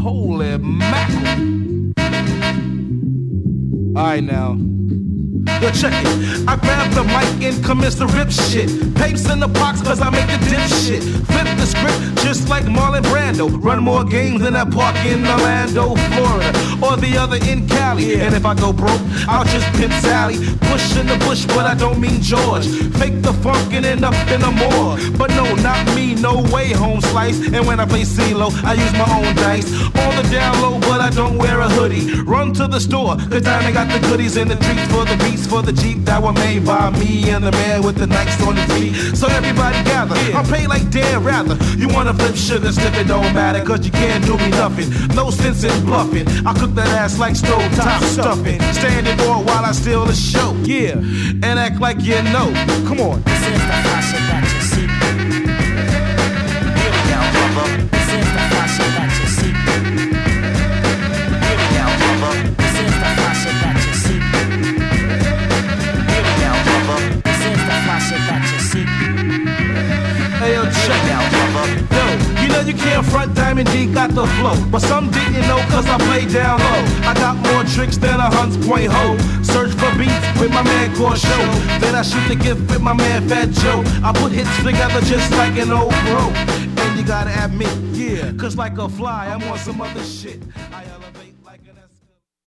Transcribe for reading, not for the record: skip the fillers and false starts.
Holy mackerel. Alright now. Yo, check it. I grab the mic and commence to rip shit. Papes in the box cause I make the dip shit. Flip the script just like Marlon Brando. Run more games than that park in Orlando, Florida, or the other in Cali. And if I go broke, I'll just pimp Sally. Push in the bush, but I don't mean George. Fake the funk and end up in a morgue. But no, not me, no way, home slice. And when I play CeeLo, I use my own dice. On the down low, but I don't wear a hoodie. Run to the store, cause Diamond got the goodies and the treats for the beats for the Jeep that were made by me and the man with the Nikes on his feet. So everybody gather, I'm paid like Dan Rather. You wanna flip sugar, slip it don't matter, cause you can't do me nothing. No sense in bluffing. I cook that ass like stove top stuffing. Standing or while I steal the show. Yeah, and act like you know. Come on. This is the flash that you see. Hear me now, brother. This is the flash that you see. Hear me now, brother. This is the flash that you see. Hear me now, brother. This is the flash that you see. Hey, yo, check out, brother. Yo, you know you can't front Diamond D got the flow, but some didn't know cause I play down low. I got more tricks than a Hunts Point hoe. Search for beats with my man Core Show. Then I shoot the gift with my man Fat Joe. I put hits together just like an old bro. And you gotta admit, yeah, cause like a fly, I'm on some other shit.